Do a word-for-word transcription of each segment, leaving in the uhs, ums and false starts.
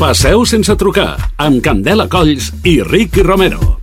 Passeu sense trucar, amb Candela Colls i Ricky Romero.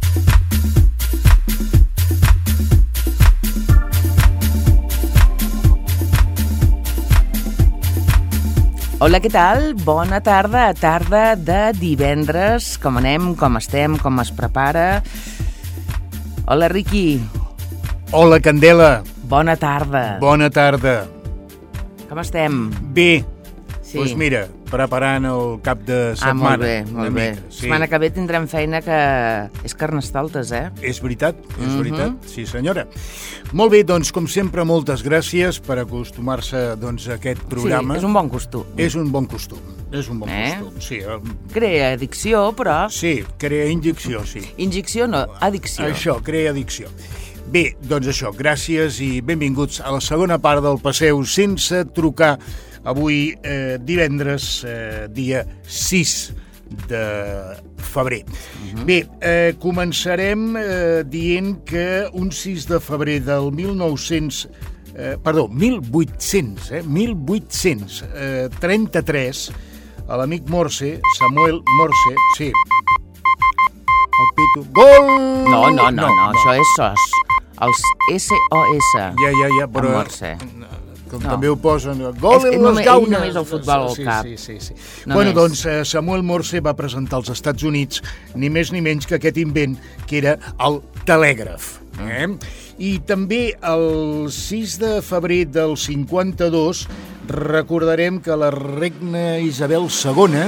Hola, què tal? Bona tarda, tarda de divendres. Com anem, com estem, com es prepara? Hola, Ricky. Hola, Candela. Bona tarda. Bona tarda. Com estem? Bé. Sí. Doncs mira, preparant el cap de setmana. Ah, molt bé, molt bé. Mica, sí. Setmana que ve tindrem feina que és carnestoltes, eh? És veritat, és Mm-hmm. veritat, sí senyora. Molt bé, doncs com sempre, moltes gràcies per acostumar-se doncs, a aquest programa. Sí, és un bon costum. És un bon costum, és un bon Eh? costum, sí. Crea addicció, però... Sí, crea injecció, sí. Injecció no, addicció. Això, crea addicció. Bé, doncs això, gràcies i benvinguts a la segona part del Passeu sense trucar. Avui, eh, divendres, eh, dia sis de febrer. Uh-huh. Bé, eh, començarem eh, dient que un sis de febrer del mil nou-cents... Eh, perdó, mil vuit-cents, eh, mil vuit-cents trenta-tres, a l'amic Morse, Samuel Morse, sí, el pito, gol! No, no, no, no, no, això és S O S. Els S O S. Ja, ja, ja, però... En Morse. Com No. també ho posen, gol És que en les només- gaunes. ell només el futbol al sí, cap. Sí, sí, sí. Només. Bueno, doncs eh, Samuel Morse va presentar als Estats Units ni més ni menys que aquest invent, que era el telègraf. Eh? I també el sis de febrer del cinquanta-dos recordarem que la reina Isabel segona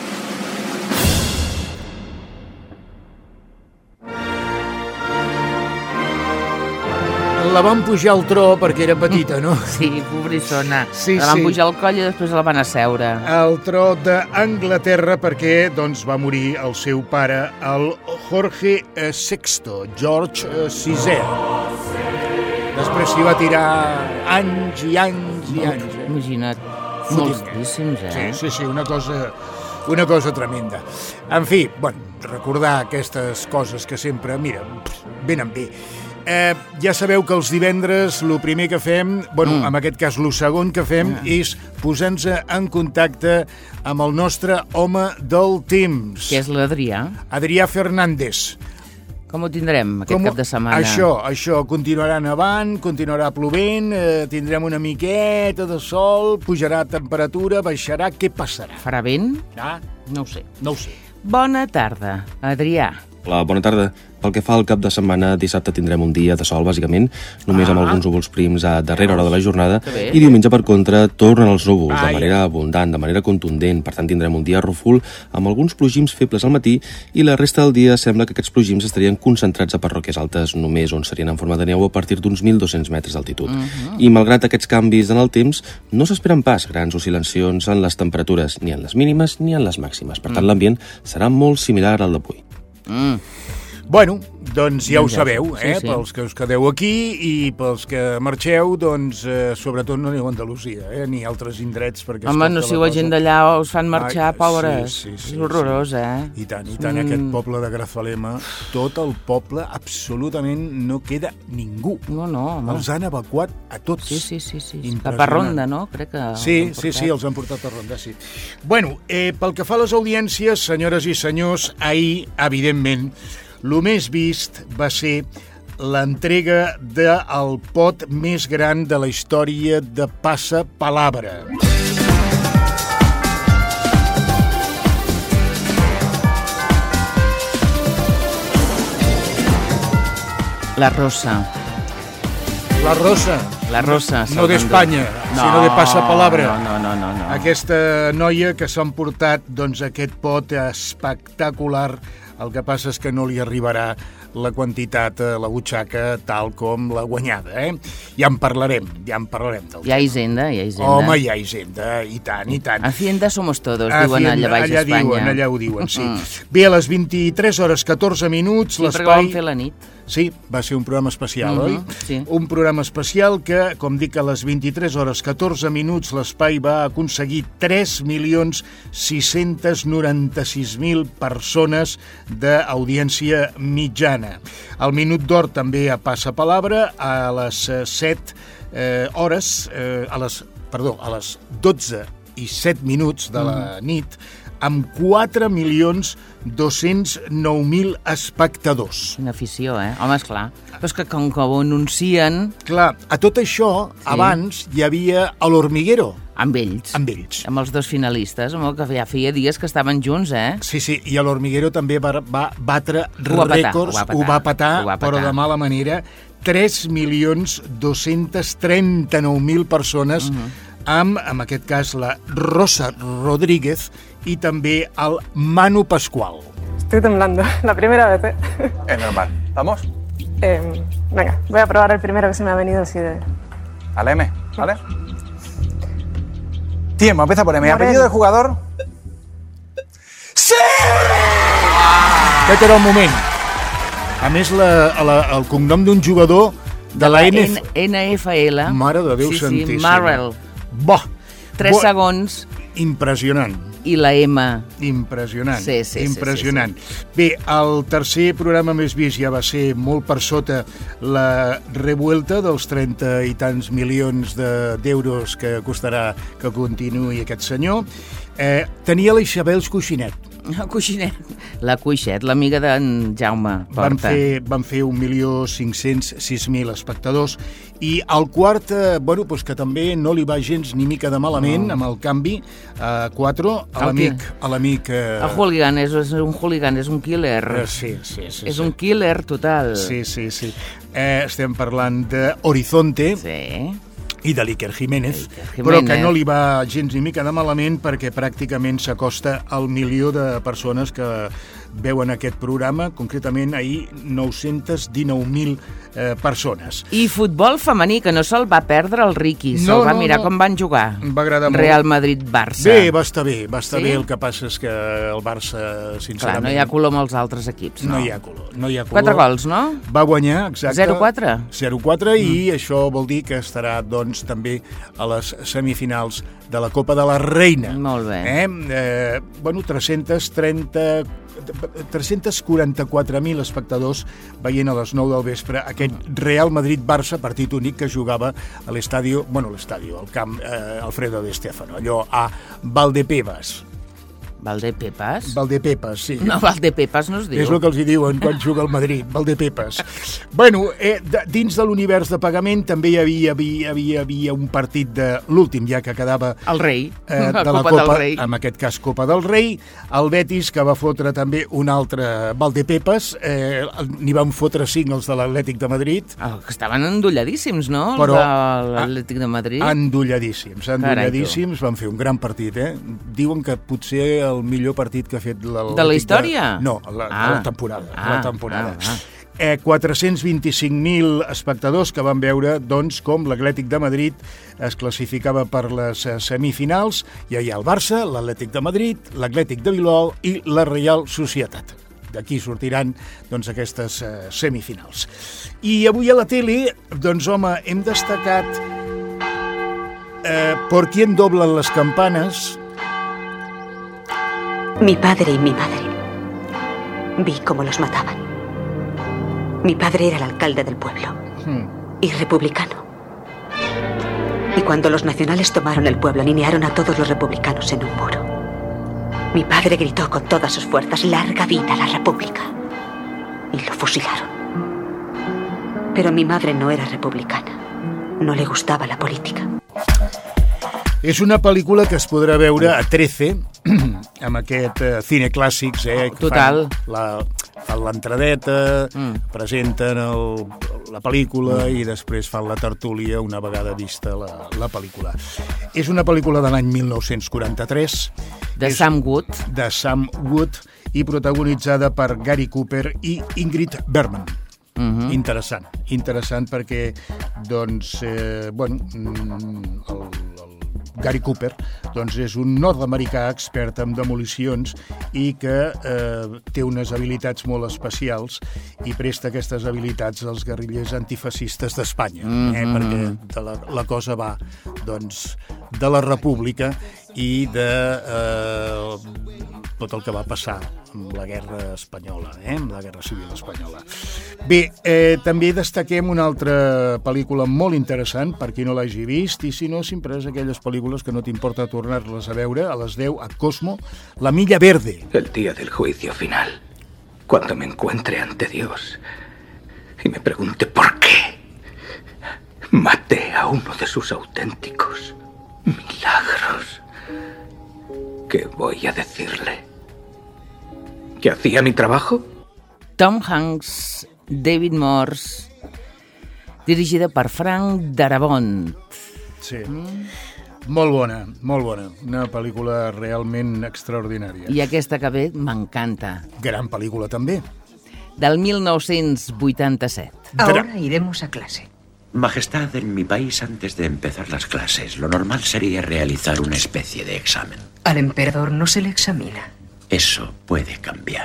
la van pujar al tro perquè era petita, no? Sí, pobrissona. Sí, la van sí. pujar al coll i després la van asseure. Al tro d'Anglaterra perquè doncs, va morir el seu pare, el Jorge sexto, George sisè. Després s'hi va tirar anys i anys i anys. Eh? Imagina't, Fotimer. moltíssims, eh? Sí, sí, sí, una cosa, una cosa tremenda. En fi, bueno, recordar aquestes coses que sempre, mira, venen bé. Eh, ja sabeu que els divendres el primer que fem, bueno, Mm. en aquest cas el segon que fem, Mm. és posar-nos en contacte amb el nostre home del temps, Que és l'Adrià. Adrià Fernández. Com ho tindrem aquest Com- cap de setmana? Això, això, continuarà nevant, continuarà plovent, eh, tindrem una miqueta de sol, pujarà temperatura, baixarà, què passarà? Farà vent? Ah, No ho sé. no ho sé. Bona tarda, Adrià. Hola, bona tarda. Pel que fa al cap de setmana, dissabte tindrem un dia de sol, bàsicament, només Ah. amb alguns núvols prims a darrera hora de la jornada, Que bé. i diumenge, per contra, tornen els núvols Ai. de manera abundant, de manera contundent. Per tant, tindrem un dia rúfol amb alguns plogims febles al matí i la resta del dia sembla que aquests plogims estarien concentrats a parròquies altes només, on serien en forma de neu a partir d'uns mil dos-cents metres d'altitud. Mhm. I malgrat aquests canvis en el temps, no s'esperen pas grans oscil·lacions en les temperatures, ni en les mínimes ni en les màximes. Per tant, l'ambient serà molt similar al d'avui. Mm. Bueno, doncs ja ho Doncs ja ho sabeu, sé, eh? sí, sí. Pels que us quedeu aquí i pels que marxeu, doncs eh, sobretot no aneu a Andalusia, eh? Ni altres indrets. Perquè Home, escolta, no si la la cosa- gent d'allà us fan marxar, Ai, pobres. sí, sí, sí, és horrorós, sí. eh? I tant, i tant, Mm. aquest poble de Grazalema, tot el poble, absolutament no queda ningú. No, no, home. Els han evacuat a tots. Sí, sí, sí, sí. Impressionant. Cap a Ronda, no? Crec que... els Sí, han sí, sí, portat. els han portat a Ronda, sí. Bueno, eh, pel que fa a les audiències, senyores i senyors, ahir, evidentment, el més vist va ser l'entrega del pot més gran de la història de Passapalabra. La Rosa. La Rosa, La Rosa. no se'l d'Espanya, van dur. sinó de Passapalabra. No, no, no, no. Aquesta noia que s'ha emportat doncs, aquest pot espectacular, el que passa és que no li arribarà la quantitat a la butxaca tal com la guanyada, eh? Ja en parlarem, ja en parlarem del Hi ha Hisenda, hi ha Hisenda. Home, hi ha Hisenda, i tant, i tant. Hacienda somos todos, Ah, diuen sí, allà baix a allà Espanya. diuen, allà ho diuen, sí. Mm. Bé, a les vint-i-tres hores catorze minuts, Sí, perquè ho vam l'espai... fer la nit. Sí, va ser un programa especial, Mhm, oi? sí. Un programa especial que, com dic, a les vint-i-tres hores catorze minuts l'espai va aconseguir tres milions sis-cents noranta-sis mil persones d'audiència mitjana. El minut d'or també a Passapalabra a les set eh, hores, eh, a les, perdó, a les dotze i set minuts de la nit, amb quatre milions dos-cents nou mil espectadors. Quina afició, eh? Home, esclar. Però és que com que ho anuncien... Clar, a tot això, sí. abans hi havia a l'Hormiguero. Amb ells. Amb ells. Amb els dos finalistes, amb el que ja feia dies que estaven junts, eh? Sí, sí, i a l'Hormiguero també va, va batre ho va rècords, petar, ho va petar, ho va petar, però de mala manera, tres milions dos-cents trenta-nou mil persones, uh -huh. amb, en aquest cas, la Rosa Rodríguez i també el Manu Pascual. Estoy temblando, la primera vez, ¿eh? Es normal. ¿Vamos? Eh, venga, voy a probar el primero que se me ha venido así de... Al M, ¿vale? Tiempo, empieza por M. Moreno. ¿Apellido del jugador? ¡Sí! Aquest era el moment. A més, la, la, el cognom d'un jugador de la N F... N F L. Mare de Déu sí, santíssim. Sí, Marrell. Bo! Tres Bo. segons. Impressionant. I la M. Impressionant, sí, sí, impressionant. Sí, sí, sí. Bé, el tercer programa més vist ja va ser molt per sota la revuelta dels trenta i tants milions d'euros que costarà que continuï aquest senyor. Eh, tenia la Isabel Cuixinet. El Cuixinet. La Cuixet, l'amiga d'en Jaume Porta. Van fer, van fer un milió cinc-cents sis mil espectadors. I el quart, eh, bueno, pues que també no li va gens ni mica de malament, oh. amb el canvi, a eh, quatre, a l'amic... A l'amic eh... El hooligan és, és un hooligan, és un killer. Eh, sí, sí, sí. És sí. un killer total. Sí, sí, sí. Eh, estem parlant d'Horizonte. Sí. I de l'Iker Jiménez, Iker Jiménez, però que no li va gens ni mica de malament perquè pràcticament s'acosta al milió de persones que veuen aquest programa, concretament ahir nou-cents dinou mil eh, persones. I futbol femení, que no se'l va perdre el Riqui, se'l No, va no, mirar no. com van jugar. Em va agradar molt. Real Madrid-Barça. Bé, va estar bé, va estar Sí? bé, el que passa és que el Barça, sincerament... Clar, no hi ha color amb els altres equips, no? No hi ha color, no hi ha color. Quatre gols, no? Va guanyar, exacte. zero quatre. zero quatre, mm. i això vol dir que estarà, doncs, també a les semifinals de la Copa de la Reina. Molt bé. Eh? Eh, bueno, tres-cents trenta... tres-cents quaranta-quatre mil espectadors veient a les nou del vespre aquest Real Madrid-Barça, partit únic que jugava a l'estadi, bueno, l'estadi, al camp eh, Alfredo Di Stéfano, allò a Valdepebas. Valdepepes? Valdepepes, sí. No, Valdepepes no es diu. És el que els hi diuen quan juga al Madrid, Valdepepes. Bueno, eh, de, dins de l'univers de pagament també hi havia, havia, havia, havia un partit de l'últim, ja que quedava... El rei, eh, de la la Copa, Copa del Rei. En aquest cas, Copa del Rei. El Betis, que va fotre també un altre Valdepepes, eh, n'hi van fotre cinc els de l'Atlètic de Madrid. Oh, que estaven endolladíssims, no? Però, Els de l'Atlètic de Madrid. Endolladíssims, endolladíssims. Van fer un gran partit, eh? Diuen que potser el millor partit que ha fet l'Atlètic... De la història? De... No, la, ah. la temporada. Ah. La temporada. Ah, ah. Eh, quatre-cents vint-i-cinc mil espectadors que van veure doncs, com l'Atlètic de Madrid es classificava per les semifinals. Hi ha el Barça, l'Atlètic de Madrid, l'Atlètic de Bilbao i la Real Societat. D'aquí sortiran doncs, aquestes eh, semifinals. I avui a la tele, doncs, home, hem destacat eh, ¿Por quién doblan las campanas? Mi padre y mi madre. Vi cómo los mataban. Mi padre era el alcalde del pueblo. Hmm. Y republicano. Y cuando los nacionales tomaron el pueblo, alinearon a todos los republicanos en un muro. Mi padre gritó con todas sus fuerzas, ¡larga vida a la república! Y lo fusilaron. Pero mi madre no era republicana. No le gustaba la política. És una pel·lícula que es podrà veure a trece, amb aquest uh, cine clàssics, eh? Que Total. Fan la, fan l'entradeta, mm. presenten el, la pel·lícula i després fan la tertúlia una vegada vista la, la pel·lícula. És una pel·lícula de l'any mil nou-cents quaranta-tres. De Sam Wood. De Sam Wood i protagonitzada per Gary Cooper i Ingrid Bergman. Uh-huh. Interessant, interessant perquè doncs, eh, bueno, el, el Gary Cooper doncs, és un nord-americà expert en demolicions i que eh, té unes habilitats molt especials i presta aquestes habilitats als guerrillers antifascistes d'Espanya, mm-hmm. eh, perquè de la, la cosa va doncs, de la república i de eh, tot el que va passar amb la guerra espanyola, eh? amb la guerra civil espanyola. Bé, eh, també destaquem una altra pel·lícula molt interessant, per qui no l'hagi vist, i si no, sempre és aquelles pel·lícules que no t'importa tornar-les a veure, a les deu, a Cosmo, La Milla Verde. El día del juicio final, cuando me encuentre ante Dios y me pregunte por qué maté a uno de sus auténticos milagros, ¿qué voy a decirle? ¿Que hacía mi trabajo? Tom Hanks, David Morse, dirigida per Frank Darabont. Sí. Mm. Molt bona, molt bona. Una pel·lícula realment extraordinària. I aquesta que ve m'encanta. Gran pel·lícula també. Del mil nou-cents vuitanta-set. Ahora iremos a clase. Majestad, en mi país, antes de empezar las clases, lo normal sería realizar una especie de examen. Al emperador no se le examina. Eso puede cambiar.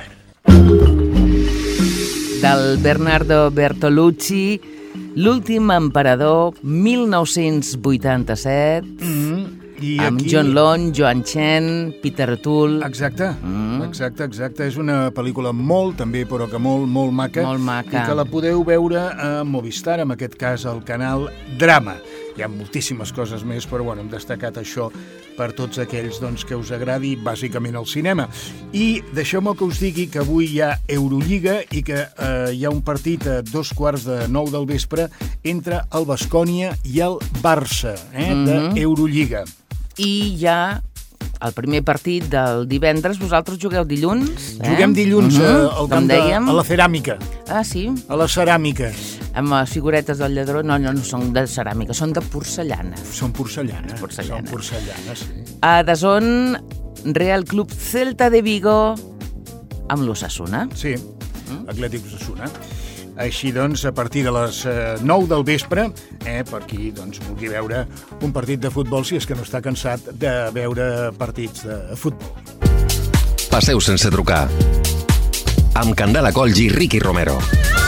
Del Bernardo Bertolucci, L'últim emperador, mil nou-cents vuitanta-set, mm-hmm. I amb aquí... John Lone, Joan Chen, Peter O'Toole... Exacte, mm. exacte, exacte. És una pel·lícula molt, també, però que molt, molt maca. Molt maca. I que la podeu veure a Movistar, en aquest cas al canal Drama. Hi ha moltíssimes coses més, però bueno, hem destacat això per tots aquells doncs, que us agradi bàsicament el cinema. I deixeu-me que us digui que avui hi ha Eurolliga i que eh, hi ha un partit a dos quarts de nou del vespre entre el Baskonia i el Barça, eh, mm-hmm. d'Eurolliga. I ja el primer partit del divendres, vosaltres jugueu dilluns? Eh? Juguem dilluns uh-huh. al camp de, a la ceràmica. Ah, sí? A la ceràmica. Amb les figuretes del lladró, no, no, no són de ceràmica, són de porcellana. Són porcellana, porcellana. són porcellana, sí. A Dazón, Real Club Celta de Vigo amb l'Osasuna. Sí, mm? Atlètic Osasuna. Així doncs, a partir de les eh, nou del vespre, eh, per qui doncs, vulgui veure un partit de futbol, si és que no està cansat de veure partits de futbol. Passeu sense trucar. Amb Candela Colls i Ricky Romero.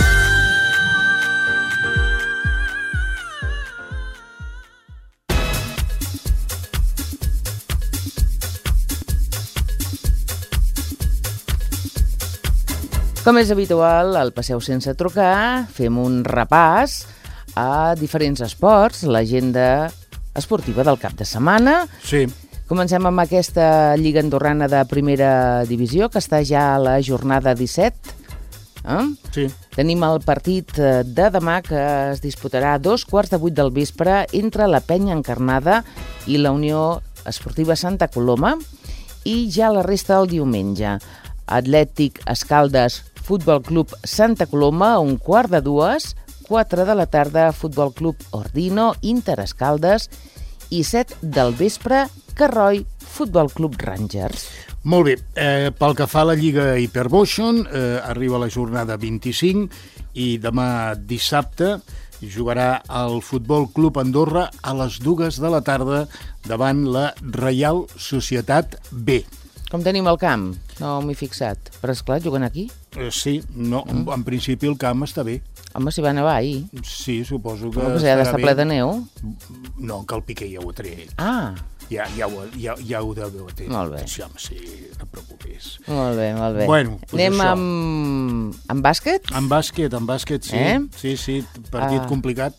Com és habitual, al Passeu sense trucar, fem un repàs a diferents esports, l'agenda esportiva del cap de setmana. Sí. Comencem amb aquesta Lliga Andorrana de primera divisió, que està ja a la jornada disset. Eh? Sí. Tenim el partit de demà, que es disputarà a dos quarts de vuit del vespre entre la Penya Encarnada i la Unió Esportiva Santa Coloma. I ja la resta del diumenge. Atlètic Escaldes, Futbol Club Santa Coloma, un quart de dues, quatre de la tarda, Futbol Club Ordino, Inter Escaldes, i set del vespre, Carroi, Futbol Club Rangers. Molt bé, eh, pel que fa a la Lliga Hypermotion, eh, arriba la jornada vint-i-cinc i demà dissabte jugarà el Futbol Club Andorra a les dues de la tarda davant la Reial Societat B. Com tenim el camp? No m'he fixat. Però esclar, juguen aquí? Eh, sí, no, mm. en principi el camp està bé. Home, si va nevar ahir. Sí, suposo que Home, estarà bé. Ha d'estar ple de neu? No, que el Piqué ja ho ha tret. Ah. Ja, ja, ho, ja, ja ho deu haver tret. Molt bé. Sí, home, sí, no et preocupis. Molt bé, molt bé. Bueno, pues anem això. amb... amb bàsquet? Amb bàsquet, amb bàsquet, sí. Eh? Sí, sí, partit ah. complicat.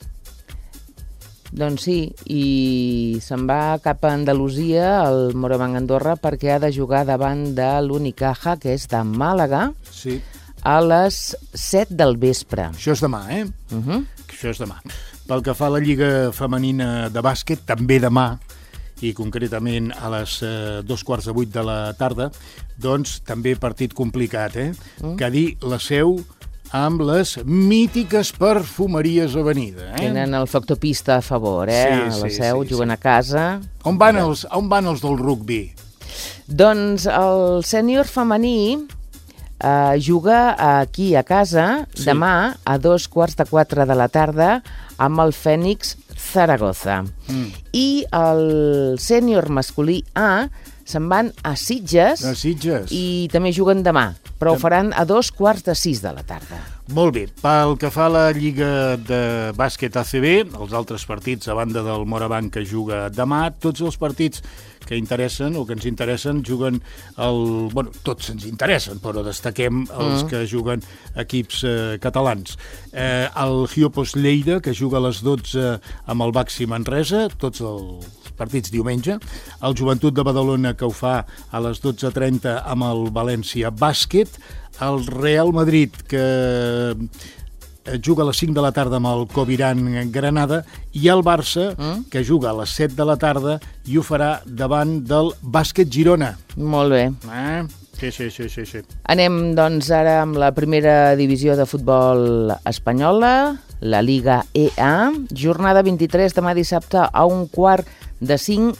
Doncs sí, i se'n va cap a Andalusia, el Moravang Andorra, perquè ha de jugar davant de l'Unicaja, que és de Màlaga, sí. a les set del vespre. Això és demà, eh? Uh-huh. Això és demà. Pel que fa a la Lliga Femenina de Bàsquet, també demà, i concretament a les eh, dos quarts de vuit de la tarda, doncs també partit complicat, eh? Mm. Cadí la Seu amb les mítiques perfumeries Avenida. Eh? Tenen el factor pista a favor, eh? Sí, a la sí, Seu, sí, juguen sí. a casa. On van, els, on van els del rugby? Doncs el sènior femení eh, juga aquí a casa, sí. demà a dos quarts de quatre de la tarda amb el Fènix Zaragoza. Mm. I el sènior masculí A se'n van a Sitges, a Sitges i també juguen demà. però ho faran a dos quarts de sis de la tarda. Molt bé. Pel que fa a la Lliga de Bàsquet A C B, els altres partits, a banda del Morabanc que juga demà, tots els partits que interessen o que ens interessen juguen el... Bueno, tots ens interessen, però destaquem els mm. que juguen equips eh, catalans. Eh, el Hiopos Lleida, que juga a les dotze amb el Baxi Manresa, tots els partits diumenge. El Joventut de Badalona, que ho fa a les dotze trenta amb el València Bàsquet. El Real Madrid, que juga a les cinc de la tarda amb el Coviran Granada, i el Barça, mm? que juga a les set de la tarda i ho farà davant del Bàsquet Girona. Molt bé. Eh? Sí, sí, sí, sí, sí. Anem, doncs, ara amb la primera divisió de futbol espanyola, la Liga E A. Jornada vint-i-tres, demà dissabte, a un quart de cinc,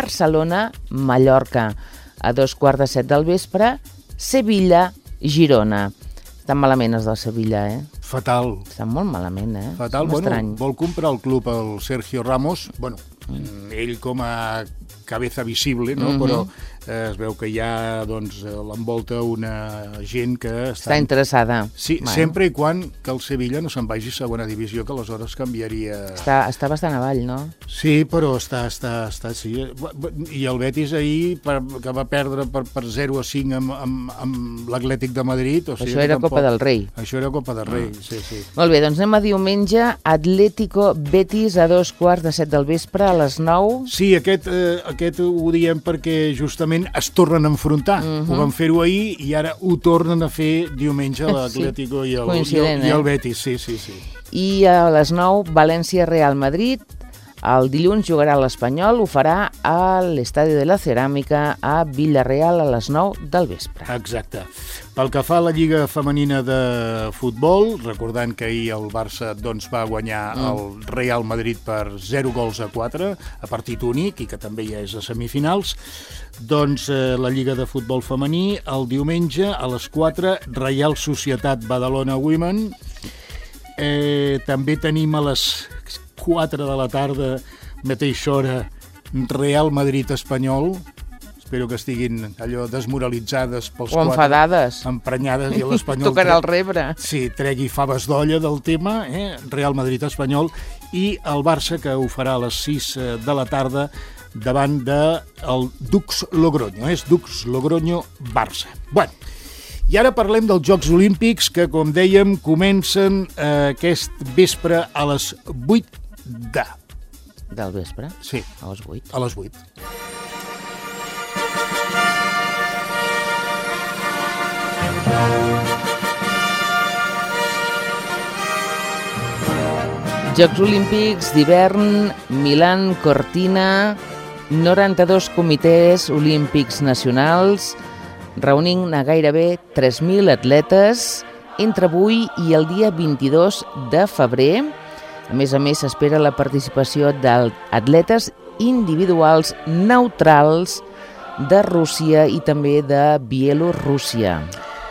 Barcelona-Mallorca. A dos quarts de set del vespre, Sevilla-Girona. Estan malament els del Sevilla, eh? Fatal. Estan molt malament, eh? Fatal, bueno, vol comprar el club el Sergio Ramos, bueno, mm. ell com a cabeza visible, no? Mm-hmm. Però eh, es veu que hi ha, doncs, l'envolta una gent que està... Està interessada. Sí, bueno. Sempre i quan que el Sevilla no se'n vagi a segona divisió, que aleshores canviaria... Està, està bastant avall, no? Sí, però està, està, està, sí. I el Betis ahir, per, que va perdre per, per zero a cinc amb, amb, amb l'Atlètic de Madrid... O sigui, això era tampoc... Copa del Rei. Això era Copa del Rei, ah. sí, sí. Molt bé, doncs anem a diumenge, Atlético Betis a dos quarts de set del vespre a les nou. Sí, aquest, eh, aquest ho diem perquè justament es tornen a enfrontar. Uh-huh. Ho van fer-ho ahir i ara ho tornen a fer diumenge l'Atlético sí. i, el, i, el, i el Betis. Sí, sí, sí. I a les nou, València-Real Madrid. El dilluns jugarà l'Espanyol, ho farà a l'Estadi de la Ceràmica a Villarreal a les nou del vespre. Exacte. Pel que fa a la Lliga Femenina de Futbol, recordant que ahir el Barça doncs, va guanyar mm. el Real Madrid per zero gols a quatre, a partit únic, i que també ja és a semifinals, doncs eh, la Lliga de Futbol Femení, el diumenge a les quatre, Reial Societat Badalona Women. Eh, també tenim a les quatre de la tarda, mateixa hora, Real Madrid Espanyol. Espero que estiguin allò desmoralitzades pels o enfadades. Quatre, emprenyades, i l'Espanyol... Tocarà el rebre. Sí, tregui faves d'olla del tema, eh? Real Madrid Espanyol, i el Barça, que ho farà a les sis de la tarda davant del Dux Logroño. És Dux Logroño-Barça. Bueno, i ara parlem dels Jocs Olímpics, que, com dèiem, comencen eh, aquest vespre a les vuit de... Del vespre? Sí. A les vuit. A les vuit. Jocs Olímpics d'hivern, Milan, Cortina, noranta-dos comitès olímpics nacionals, reunint a gairebé tres mil atletes entre avui i el dia vint-i-dos de febrer. A més a més, s'espera la participació d'atletes individuals neutrals de Rússia i també de Bielorússia.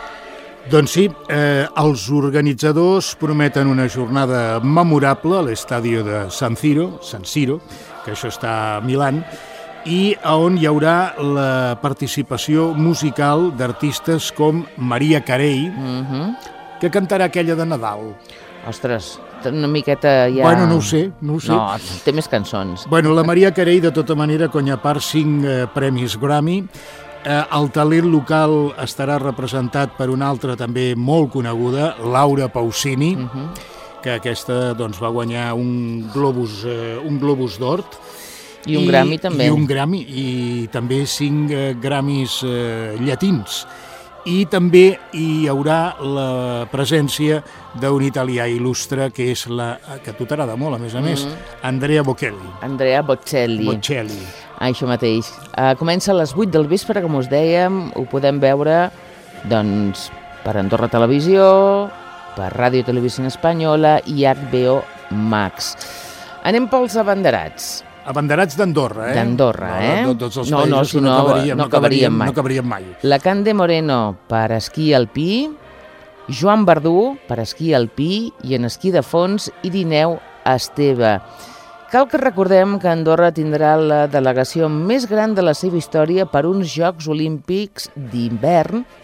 Doncs sí, eh, els organitzadors prometen una jornada memorable a l'estadi de San Siro, San Siro, que això està a Milan, i on hi haurà la participació musical d'artistes com Maria Carey, uh-huh. que cantarà aquella de Nadal. Ostres, una miqueta ja... Bueno, no ho sé, no ho sé. No, té més cançons. Bueno, la Maria Carey, de tota manera, cony a part, cinc eh, premis Grammy. Eh, el talent local estarà representat per una altra també molt coneguda, Laura Pausini, uh-huh. que aquesta doncs, va guanyar un Globus, eh, un Globus d'Or. I un I, Grammy també. I un Grammy, i també cinc eh, Grammys eh, llatins. I també hi haurà la presència d'un italià il·lustre, que és la que a tu t'agrada molt, a més a més, mm-hmm. Andrea Bocelli. Andrea Bocelli. Bocelli. Ah, això mateix. Uh, comença a les vuit del vespre, com us dèiem, ho podem veure doncs, per Andorra Televisió, per Ràdio Televisió Espanyola i H B O Max. Anem pels abanderats. Abanderats d'Andorra, eh? D'Andorra, no, eh? No, tots els no, no, països si no, no, acabaríem, no, acabaríem, no acabaríem mai. La Cande Moreno per esquí alpí, Joan Verdú per esquí alpí i en esquí de fons Irineu Esteve. Cal que recordem que Andorra tindrà la delegació més gran de la seva història per uns Jocs Olímpics d'hivern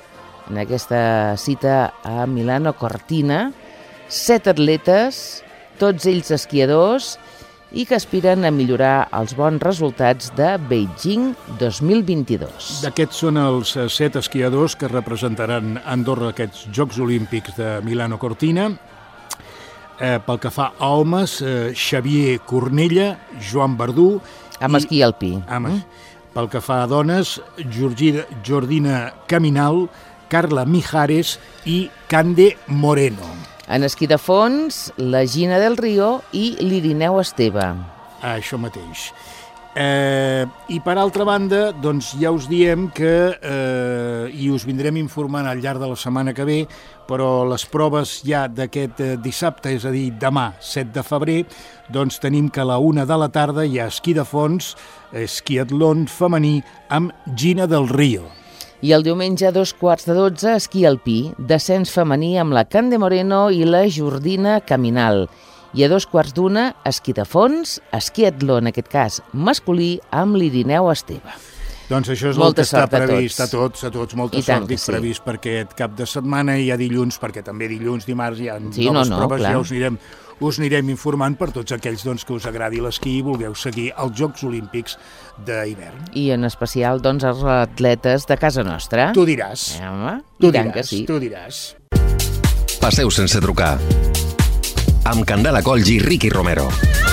en aquesta cita a Milano Cortina, set atletes, tots ells esquiadors, i que aspiren a millorar els bons resultats de Beijing dos mil vint-i-dos. D'aquests són els set esquiadors que representaran Andorra aquests Jocs Olímpics de Milano Cortina. Eh, pel que fa a homes, eh, Xavier Cornella, Joan Verdú... Amb esquí alpí. Amb, mm? Pel que fa a dones, Georgina, Jordina Caminal, Carla Mijares i Cande Moreno. En esquí de fons, la Gina del Río i l'Irineu Esteve. Això mateix. Eh, I per altra banda, doncs ja us diem que, eh, i us vindrem informant al llarg de la setmana que ve, però les proves ja d'aquest dissabte, és a dir, demà, set de febrer, doncs tenim que a la una de la tarda hi ha esquí de fons, esquiatlon femení amb Gina del Río. I el diumenge a dos quarts de dotze, esquí alpí, descens femení amb la Cande Moreno i la Jordina Caminal. I a dos quarts d'una, esquí de fons, esquiatló, en aquest cas masculí, amb l'Irineu Esteve. Doncs això és molta el que està sort previst a a tots, a tots, molta sort dic previst per aquest cap de setmana i a dilluns, perquè també dilluns, dimarts hi ha sí, noves no, no, proves, clar. ja us anirem, us anirem informant per tots aquells doncs, que us agradi l'esquí i vulgueu seguir els Jocs Olímpics d'hivern. I en especial doncs, els atletes de casa nostra. Tu diràs. Eh, home, tu i tant diràs, que sí. tu diràs. Passeu sense trucar. Amb Candela Colls i Ricky Romero.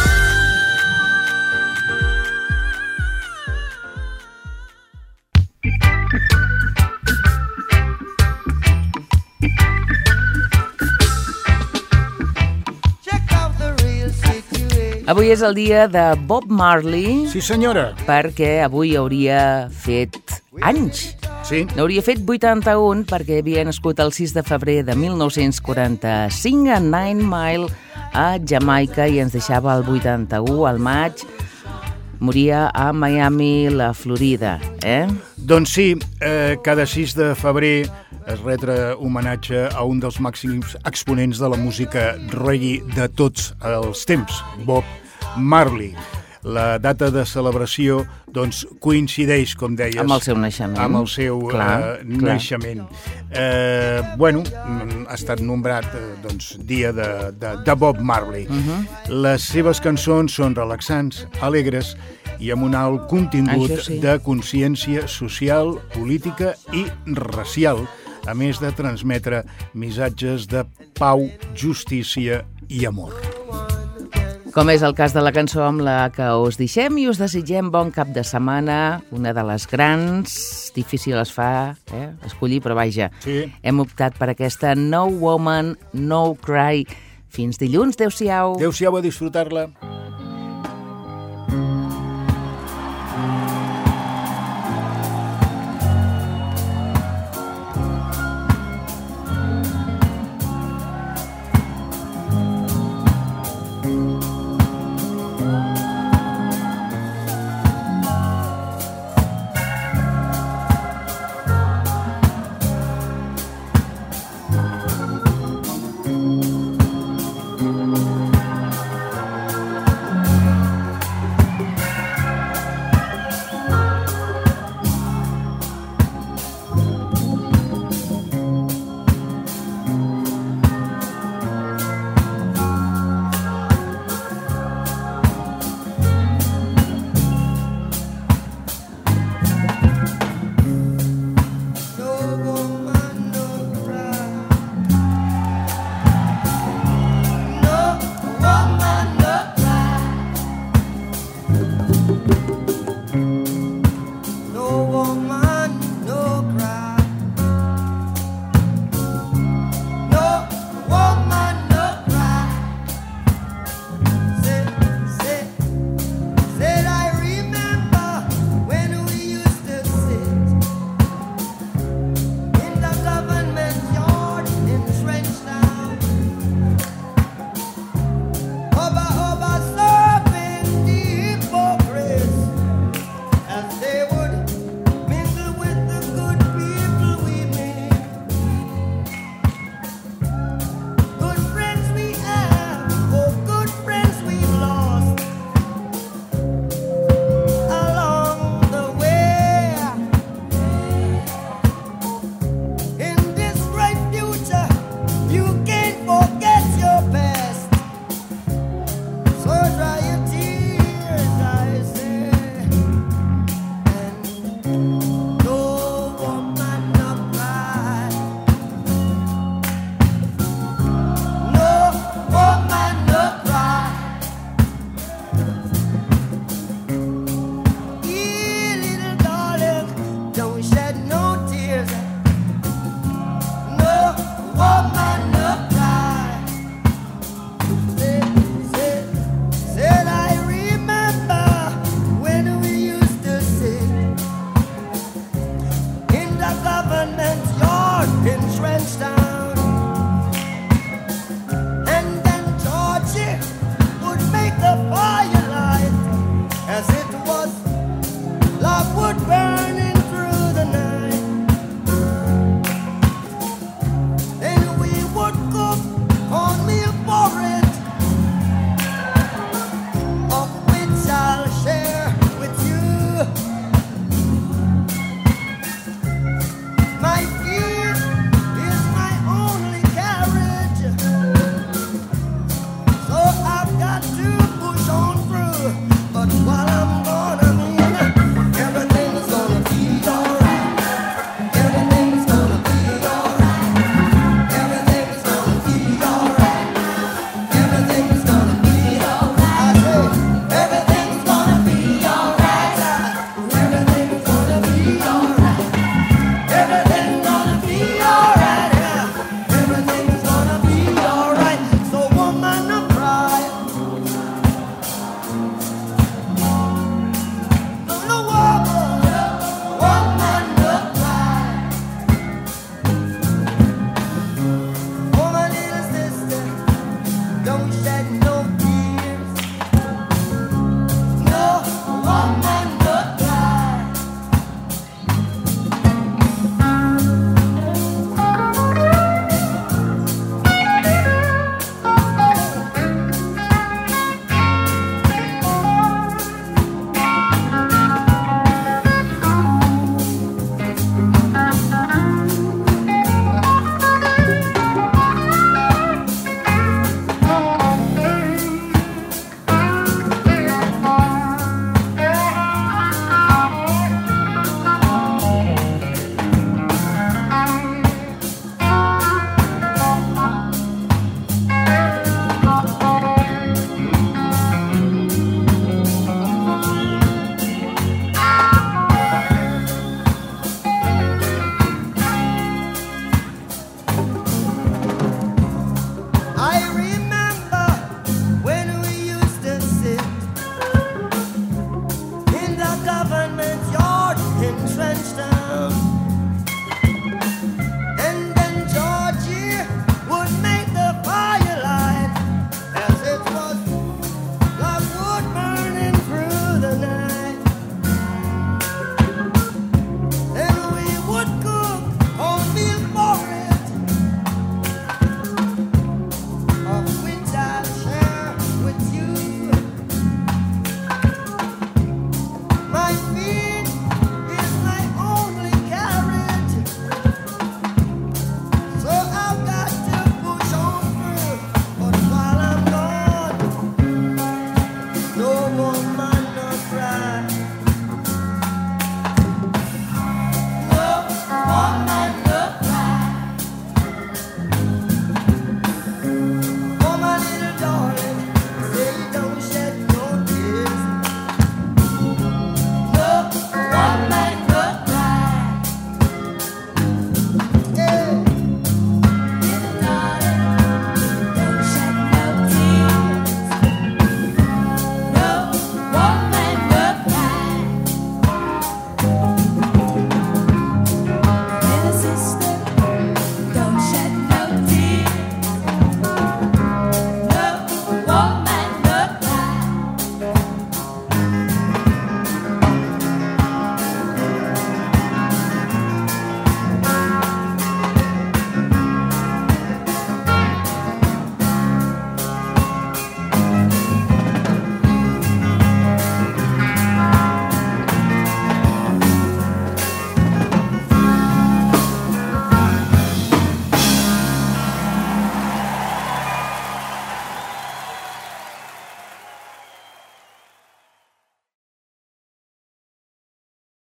Avui és el dia de Bob Marley. Sí, senyora. Perquè avui hauria fet anys. Sí. N'hauria fet vuitanta-un perquè havia nascut el sis de febrer de mil nou-cents quaranta-cinc a Nine Mile, a Jamaica, i ens deixava el vuitanta-u, al maig. Moria a Miami, la Florida, eh? Doncs sí, eh, cada sis de febrer es retre homenatge a un dels màxims exponents de la música reggae de tots els temps, Bob Marley. La data de celebració doncs, coincideix, com deies, amb el seu naixement. Amb el seu clar, eh, naixement. Eh, bueno, ha estat nombrat eh, doncs, dia de, de, de Bob Marley. Uh-huh. Les seves cançons són relaxants, alegres i amb un alt contingut sí. de consciència social, política i racial, a més de transmetre missatges de pau, justícia i amor. Com és el cas de la cançó amb la que us deixem i us desitgem bon cap de setmana, una de les grans, difícil es fa eh, escollir, però vaja, sí. Hem optat per aquesta No Woman, No Cry. Fins dilluns, adéu-siau. Adéu-siau, a disfrutar-la.